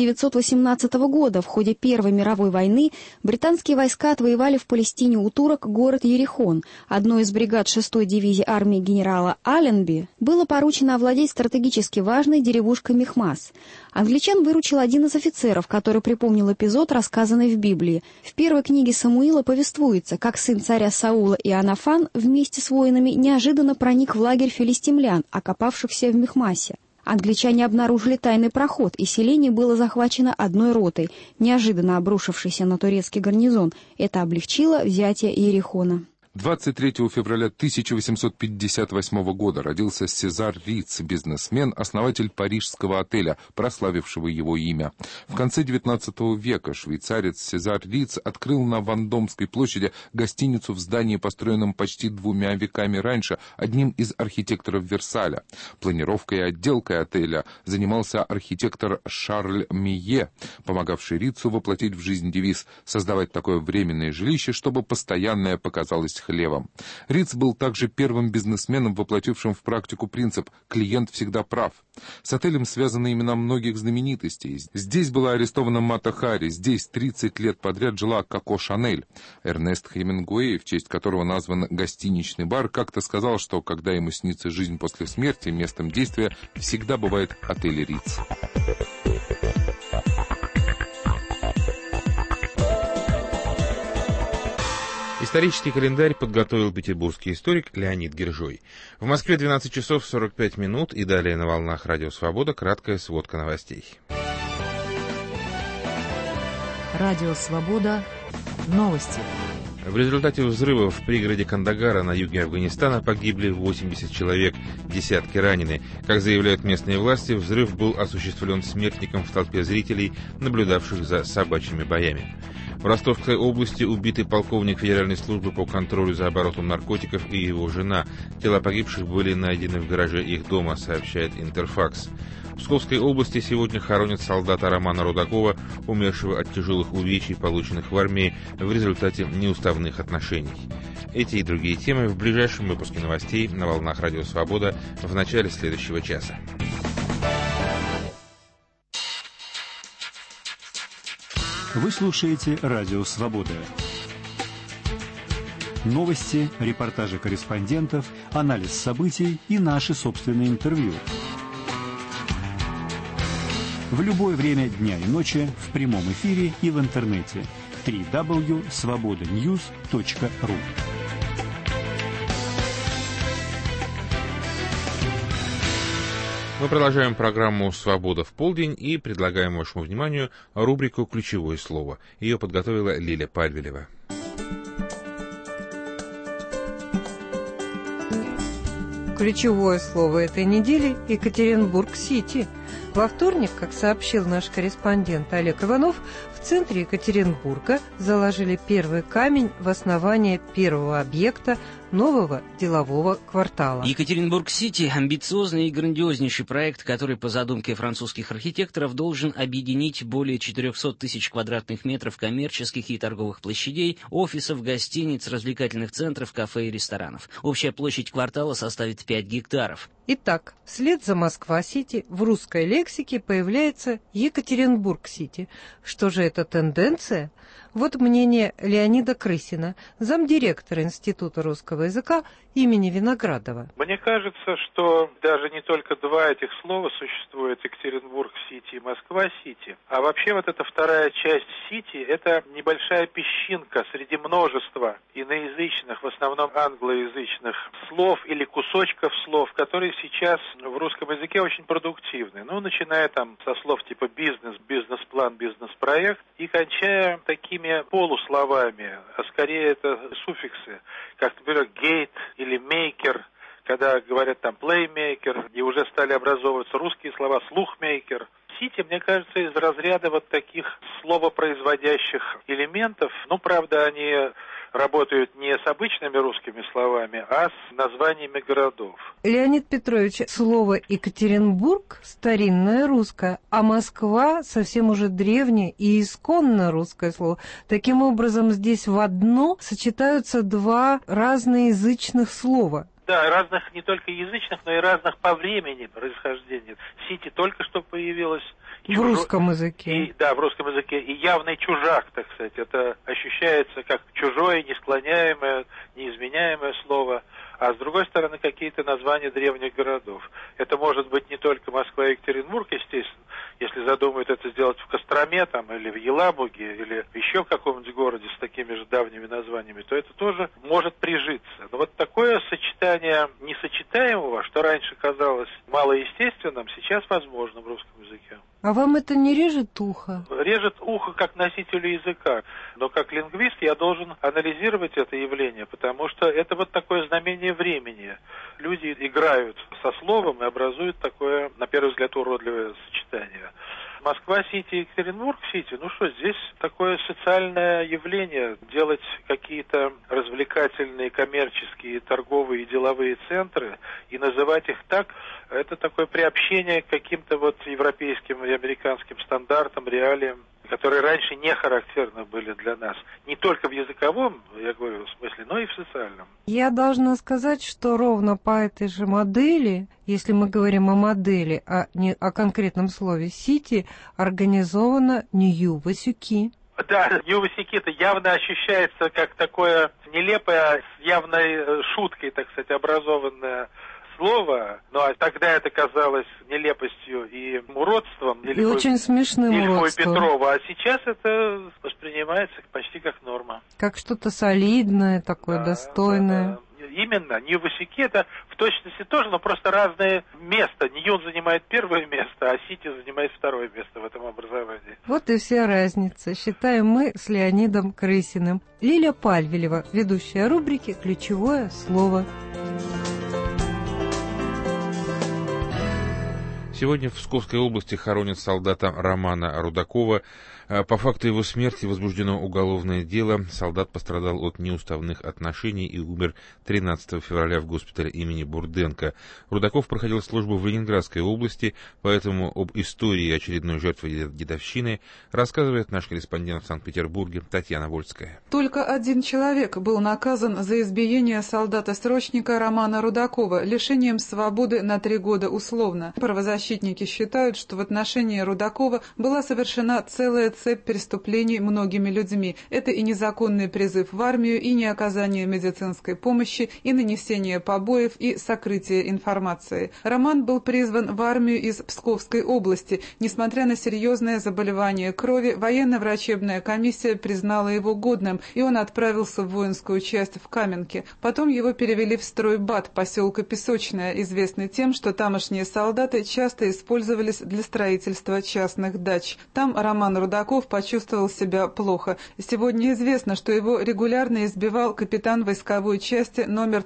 1918 года в ходе Первой мировой войны британские войска отвоевали в Палестине у турок город Ерихон. Одной из бригад 6-й дивизии армии генерала Алленби было поручено овладеть стратегически важной деревушкой Мехмас. Англичан выручил один из офицеров, который припомнил эпизод, рассказанный в Библии. В первой книге Самуила повествуется, как сын царя Саула Иоаннафан вместе с воинами неожиданно проник в лагерь филистимлян, окопавшихся в Мехмасе. Англичане обнаружили тайный проход, и селение было захвачено одной ротой, неожиданно обрушившейся на турецкий гарнизон. Это облегчило взятие Иерихона. 23 февраля 1858 года родился Сезар Риц, бизнесмен, основатель парижского отеля, прославившего его имя. В конце XIX века швейцарец Сезар Риц открыл на Вандомской площади гостиницу в здании, построенном почти 2 веками раньше, одним из архитекторов Версаля. Планировкой и отделкой отеля занимался архитектор Шарль Мие, помогавший Рицу воплотить в жизнь девиз «Создавать такое временное жилище, чтобы постоянное показалось хлевом». Риц был также первым бизнесменом, воплотившим в практику принцип «клиент всегда прав». С отелем связаны имена многих знаменитостей. Здесь была арестована Мата Хари, здесь 30 лет подряд жила Коко Шанель. Эрнест Хемингуэй, в честь которого назван гостиничный бар, как-то сказал, что когда ему снится жизнь после смерти, местом действия всегда бывает отель Риц. Исторический календарь подготовил петербургский историк Леонид Гержой. В Москве 12 часов 45 минут и далее на волнах Радио Свобода краткая сводка новостей. Радио «Свобода». Новости. В результате взрыва в пригороде Кандагара на юге Афганистана погибли 80 человек, десятки ранены. Как заявляют местные власти, взрыв был осуществлен смертником в толпе зрителей, наблюдавших за собачьими боями. В Ростовской области убиты полковник Федеральной службы по контролю за оборотом наркотиков и его жена. Тела погибших были найдены в гараже их дома, сообщает Интерфакс. В Псковской области сегодня хоронят солдата Романа Рудакова, умершего от тяжелых увечий, полученных в армии в результате неуставных отношений. Эти и другие темы в ближайшем выпуске новостей на волнах Радио Свобода в начале следующего часа. Вы слушаете Радио Свобода. Новости, репортажи корреспондентов, анализ событий и наши собственные интервью. В любое время дня и ночи в прямом эфире и в интернете. www.svobodanews.ru. Мы продолжаем программу «Свобода в полдень» и предлагаем вашему вниманию рубрику «Ключевое слово». Ее подготовила Лиля Пальвелева. Ключевое слово этой недели – Екатеринбург-Сити. Во вторник, как сообщил наш корреспондент Олег Иванов, в центре Екатеринбурга заложили первый камень в основание первого объекта нового делового квартала. Екатеринбург-Сити – амбициозный и грандиознейший проект, который по задумке французских архитекторов должен объединить более 400 тысяч квадратных метров коммерческих и торговых площадей, офисов, гостиниц, развлекательных центров, кафе и ресторанов. Общая площадь квартала составит 5 гектаров. Итак, вслед за Москва-Сити в русской лексике появляется Екатеринбург-Сити. Что же это тенденция? Вот мнение Леонида Крысина, замдиректора Института русского языка имени Виноградова. Мне кажется, что даже не только два этих слова существует, Екатеринбург-Сити и Москва-Сити, а вообще вот эта вторая часть Сити – это небольшая песчинка среди множества иноязычных, в основном англоязычных слов или кусочков слов, которые сейчас в русском языке очень продуктивны. Ну, начиная там со слов типа бизнес, бизнес-план, бизнес-проект и кончая такими полусловами, а скорее это суффиксы, как, например, гейт или мейкер, когда говорят там плеймейкер, и уже стали образовываться русские слова слухмейкер. Сити, мне кажется, из разряда вот таких словопроизводящих элементов, ну, правда, они работают не с обычными русскими словами, а с названиями городов. Леонид Петрович, слово Екатеринбург старинное русское, а Москва совсем уже древнее и исконно русское слово. Таким образом, здесь в одно сочетаются два разноязычных слова. Да, разных не только язычных, но и разных по времени происхождения. Сити только что появилась. В русском языке. Да, в русском языке. И явный чужак, так сказать. Это ощущается как чужое, несклоняемое, неизменяемое слово. А с другой стороны, какие-то названия древних городов. Это может быть не только Москва и Екатеринбург, естественно. Если задумают это сделать в Костроме там, или в Елабуге, или еще в каком-нибудь городе с такими же давними названиями, то это тоже может прижиться. Но вот такое сочетание несочетаемого, что раньше казалось малоестественным, сейчас возможно в русском языке. А вам это не режет ухо? Режет ухо как носителю языка. Но как лингвист я должен анализировать это явление, потому что это вот такое знамение времени. Люди играют со словом и образуют такое, на первый взгляд, уродливое сочетание. Москва-Сити и Екатеринбург-Сити, ну что, здесь такое социальное явление, делать какие-то развлекательные, коммерческие, торговые и деловые центры и называть их так, это такое приобщение к каким-то вот европейским и американским стандартам, реалиям, которые раньше не характерны были для нас. Не только в языковом, я говорю, в смысле, но и в социальном. Я должна сказать, что ровно по этой же модели, если мы говорим о модели, а не о конкретном слове «сити», организовано Нью-Васюки. Да, Нью-Васюки это явно ощущается как такое нелепое, с явной шуткой, так сказать, образованное слово, но тогда это казалось нелепостью и уродством. И очень смешным уродством. Петрова, а сейчас это воспринимается почти как норма. Как что-то солидное, такое достойное. Да. Именно, Нью-Васюки это в точности тоже, но просто разное место. Нью занимает первое место, а Сити занимает второе место в этом образовании. Вот и вся разница, считаем мы с Леонидом Крысиным. Лиля Пальвелева, ведущая рубрики «Ключевое слово». Сегодня в Псковской области хоронят солдата Романа Рудакова. По факту его смерти возбуждено уголовное дело. Солдат пострадал от неуставных отношений и умер 13 февраля в госпитале имени Бурденко. Рудаков проходил службу в Ленинградской области, поэтому об истории очередной жертвы дедовщины рассказывает наш корреспондент в Санкт-Петербурге Татьяна Вольская. Только один человек был наказан за избиение солдата-срочника Романа Рудакова лишением свободы на 3 года условно. Правозащитники считают, что в отношении Рудакова была совершена целая цепь преступлений многими людьми. Это и незаконный призыв в армию, и неоказание медицинской помощи, и нанесение побоев, и сокрытие информации. Роман был призван в армию из Псковской области. Несмотря на серьезное заболевание крови, военно-врачебная комиссия признала его годным, и он отправился в воинскую часть в Каменке. Потом его перевели в стройбат поселка Песочное, известный тем, что тамошние солдаты часто использовались для строительства частных дач. Там Роман Рудаков почувствовал себя плохо. Сегодня известно, что его регулярно избивал капитан войсковой части номер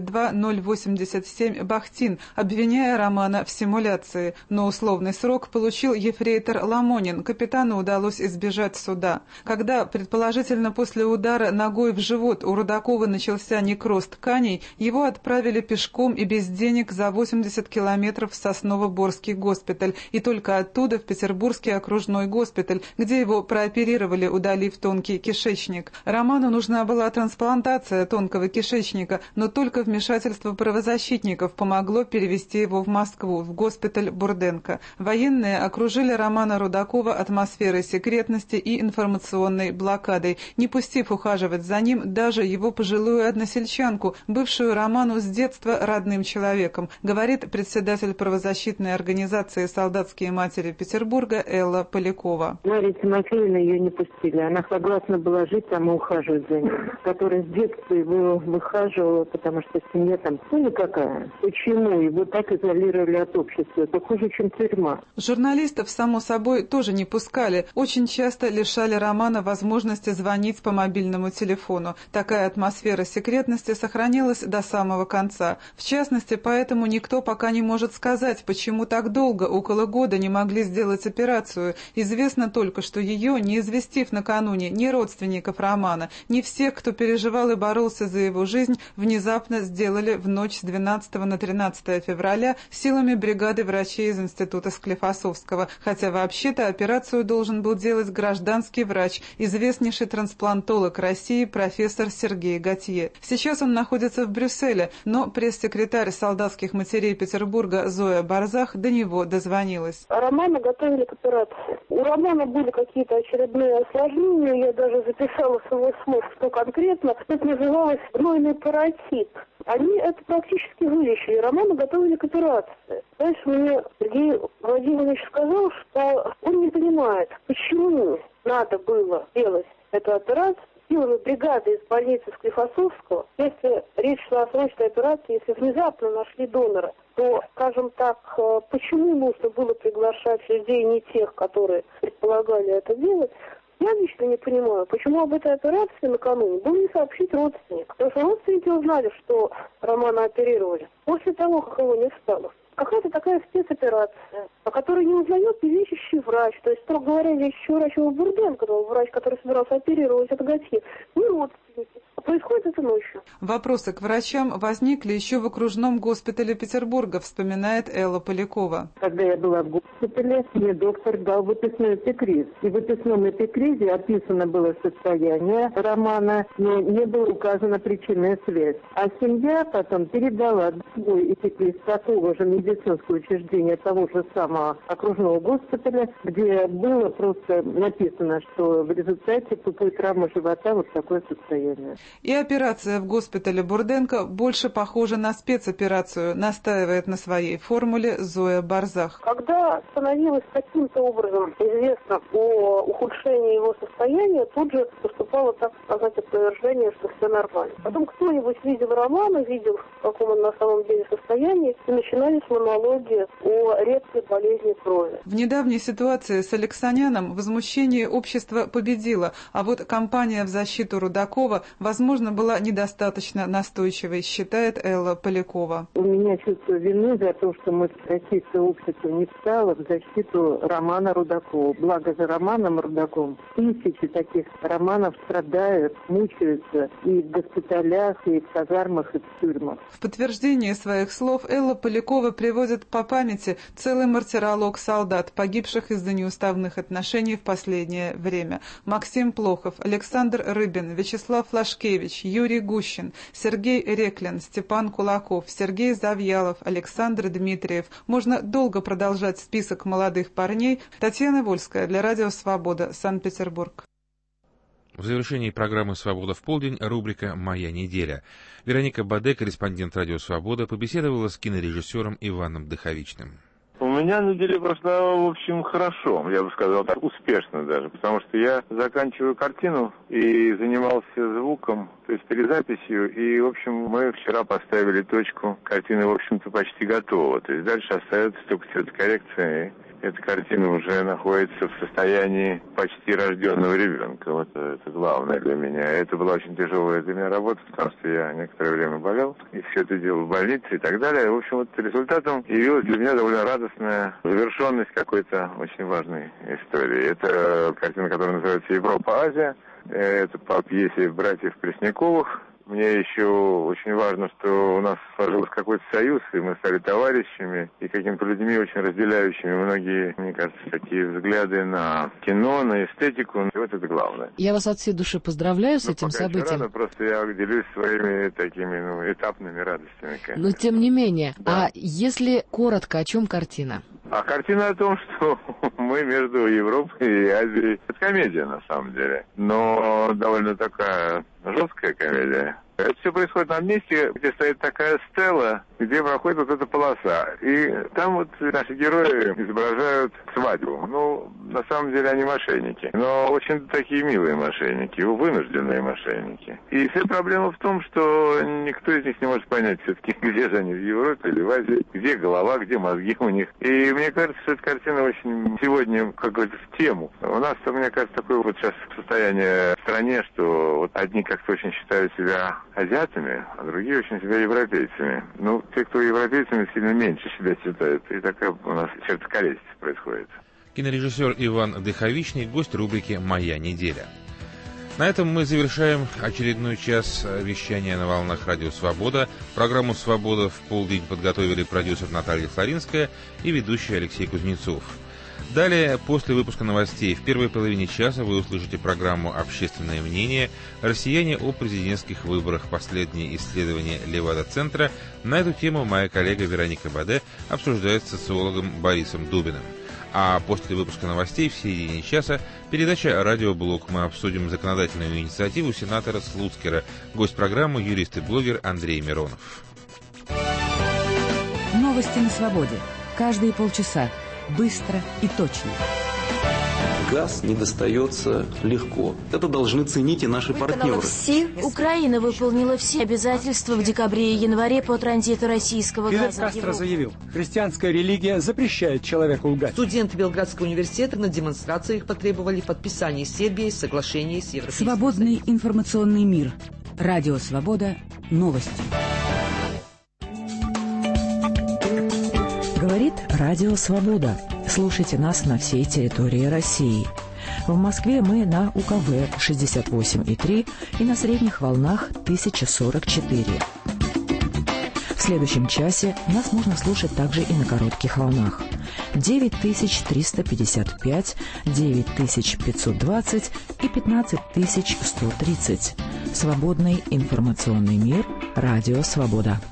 32087 Бахтин, обвиняя Романа в симуляции. Но условный срок получил ефрейтор Ламонин. Капитану удалось избежать суда. Когда, предположительно, после удара ногой в живот у Рудакова начался некроз тканей, его отправили пешком и без денег за 80 километров в Сосново-Борский госпиталь, и только оттуда в Петербургский окружной госпиталь, где его прооперировали, удалив тонкий кишечник. Роману нужна была трансплантация тонкого кишечника, но только вмешательство правозащитников помогло перевести его в Москву, в госпиталь Бурденко. Военные окружили Романа Рудакова атмосферой секретности и информационной блокадой, не пустив ухаживать за ним даже его пожилую односельчанку, бывшую Роману с детства родным человеком, говорит председатель правозащитной организации «Солдатские матери Петербурга» Элла Полякова. Марья Тимофеевна ее не пустили. Она согласна была жить там и ухаживать за ним. Которая с детства его выхаживала, потому что семья там никакая. Почему его так изолировали от общества? Это хуже, чем тюрьма. Журналистов, само собой, тоже не пускали. Очень часто лишали Романа возможности звонить по мобильному телефону. Такая атмосфера секретности сохранилась до самого конца. В частности, поэтому никто пока не может сказать, почему так долго, около года, не могли сделать операцию. Известно только, что ее, не известив накануне ни родственников Романа, ни всех, кто переживал и боролся за его жизнь, внезапно сделали в ночь с 12 на 13 февраля силами бригады врачей из Института Склифосовского, хотя вообще-то операцию должен был делать гражданский врач, известнейший трансплантолог России профессор Сергей Готье. Сейчас он находится в Брюсселе, но пресс-секретарь солдатских матерей Петербурга Зоя Барзах до него дозвонилась. Романа готовили к операции. У Романа были какие-то очередные осложнения, я даже записала свой смысл, что конкретно это называлось гнойный паротит. Они это практически вылечили. Романа готовили к операции. Дальше мне Сергей Владимирович сказал, что он не понимает, почему надо было делать эту операцию силами бригады из больницы Склифосовского. Если речь шла о срочной операции, если внезапно нашли донора, то, скажем так, почему нужно было приглашать людей не тех, которые предполагали это делать, я лично не понимаю, почему об этой операции накануне был не сообщить родственник. Потому что родственники узнали, что Романа оперировали после того, как его не стало. Какая-то такая спецоперация, о которой не узнает ни лечащий врач. То есть, строго говоря, лечащий врач его Бурденко, врач, который собирался оперировать от Готье, ни родственники. Происходит это ночью. Вопросы к врачам возникли еще в окружном госпитале Петербурга, вспоминает Элла Полякова. Когда я была в госпитале, мне доктор дал выписной эпикриз. И в выписном эпикризе описано было состояние Романа, но не была указана причинная связь. А семья потом передала свой эпикриз такого же медицинского учреждения, того же самого окружного госпиталя, где было просто написано, что в результате тупой травмы живота вот такое состояние. состояние. И операция в госпитале Бурденко больше похожа на спецоперацию, настаивает на своей формуле Зоя Барзах. Когда становилось каким-то образом известно о ухудшении его состояния, тут же поступало, так сказать, опровержение, что все нормально. Потом кто-нибудь видел Романа, видел, в каком он на самом деле состоянии, и начинались монологи о редкой болезни крови. В недавней ситуации с Алексаняном возмущение общества победило, а вот кампания в защиту Рудакова, возможно, была недостаточно настойчивой, считает Элла Полякова. У меня чувство вины за то, что мы российское общество не встало в защиту Романа Рудакова. Благо за Романом Рудаком тысячи таких Романов страдают, мучаются и в госпиталях, и в казармах, и в тюрьмах. В подтверждение своих слов Элла Полякова приводит по памяти целый мартиролог солдат, погибших из-за неуставных отношений в последнее время. Максим Плохов, Александр Рыбин, Вячеслав Лашкевич, Юрий Гущин, Сергей Реклин, Степан Кулаков, Сергей Завьялов, Александр Дмитриев. Можно долго продолжать список молодых парней. Татьяна Вольская для Радио Свобода, Санкт-Петербург. В завершении программы «Свобода в полдень» рубрика «Моя неделя». Вероника Баде, корреспондент «Радио Свобода», побеседовала с кинорежиссером Иваном Дыховичным. У меня неделя прошла, в общем, хорошо, я бы сказал так, успешно даже, потому что я заканчиваю картину и занимался звуком, то есть перезаписью, и, в общем, мы вчера поставили точку, картина, в общем-то, почти готова, то есть дальше остается только цветокоррекция. Эта картина уже находится в состоянии почти рожденного ребенка. Вот это главное для меня. Это была очень тяжелая для меня работа, потому что я некоторое время болел, и все это делал в больнице и так далее. В общем, вот результатом явилась для меня довольно радостная завершенность какой-то очень важной истории. Это картина, которая называется «Европа-Азия». Это по пьесе братьев Пресняковых. Мне еще очень важно, что у нас сложился какой-то союз, и мы стали товарищами, и какими-то людьми, очень разделяющими многие, мне кажется, такие взгляды на кино, на эстетику. И вот это главное. Я вас от всей души поздравляю с этим событием. Рано, просто я делюсь своими такими этапными радостями. Конечно. Но тем не менее, да. А если коротко, о чем картина? А картина о том, что мы между Европой и Азией. Это комедия, на самом деле. Но довольно такая жесткая комедия. Это все происходит на месте, где стоит такая стела, где проходит вот эта полоса. И там вот наши герои изображают свадьбу. Ну, на самом деле они мошенники. Но очень такие милые мошенники, вынужденные мошенники. И вся проблема в том, что никто из них не может понять все-таки, где же они, в Европе или в Азии, где голова, где мозги у них. И мне кажется, что эта картина очень сегодня, как говорится, в тему. У нас, мне кажется, такое вот сейчас состояние в стране, что вот одни как-то очень считают себя азиатами, а другие очень себя европейцами. Ну, те, кто европейцами, сильно меньше себя считают. И такая у нас чертокорейство происходит. Кинорежиссер Иван Дыховичный, гость рубрики «Моя неделя». На этом мы завершаем очередной час вещания на волнах Радио Свобода. Программу «Свобода в полдень» подготовили продюсер Наталья Флоринская и ведущий Алексей Кузнецов. Далее, после выпуска новостей, в первой половине часа вы услышите программу «Общественное мнение. Россияне о президентских выборах. Последние исследования Левада-центра». На эту тему моя коллега Вероника Баде обсуждает с социологом Борисом Дубиным. А после выпуска новостей в середине часа передача «Радиоблог». Мы обсудим законодательную инициативу сенатора Слуцкера. Гость программы — юрист и блогер Андрей Миронов. Новости на свободе. Каждые полчаса. Быстро и точно. Газ не достается легко. Это должны ценить и наши партнеры. Украина выполнила все обязательства в декабре и январе по транзиту российского газа. Кастро заявил, христианская религия запрещает человеку лгать. Студенты Белградского университета на демонстрациях потребовали подписания Сербии соглашений с Европейским Свободный информационный мир. Радио Свобода. Новости. Говорит Радио Свобода. Слушайте нас на всей территории России. В Москве мы на УКВ 68,3 и на средних волнах 1044. В следующем часе нас можно слушать также и на коротких волнах. 9355, 9520 и 15130. Свободный информационный мир. Радио Свобода.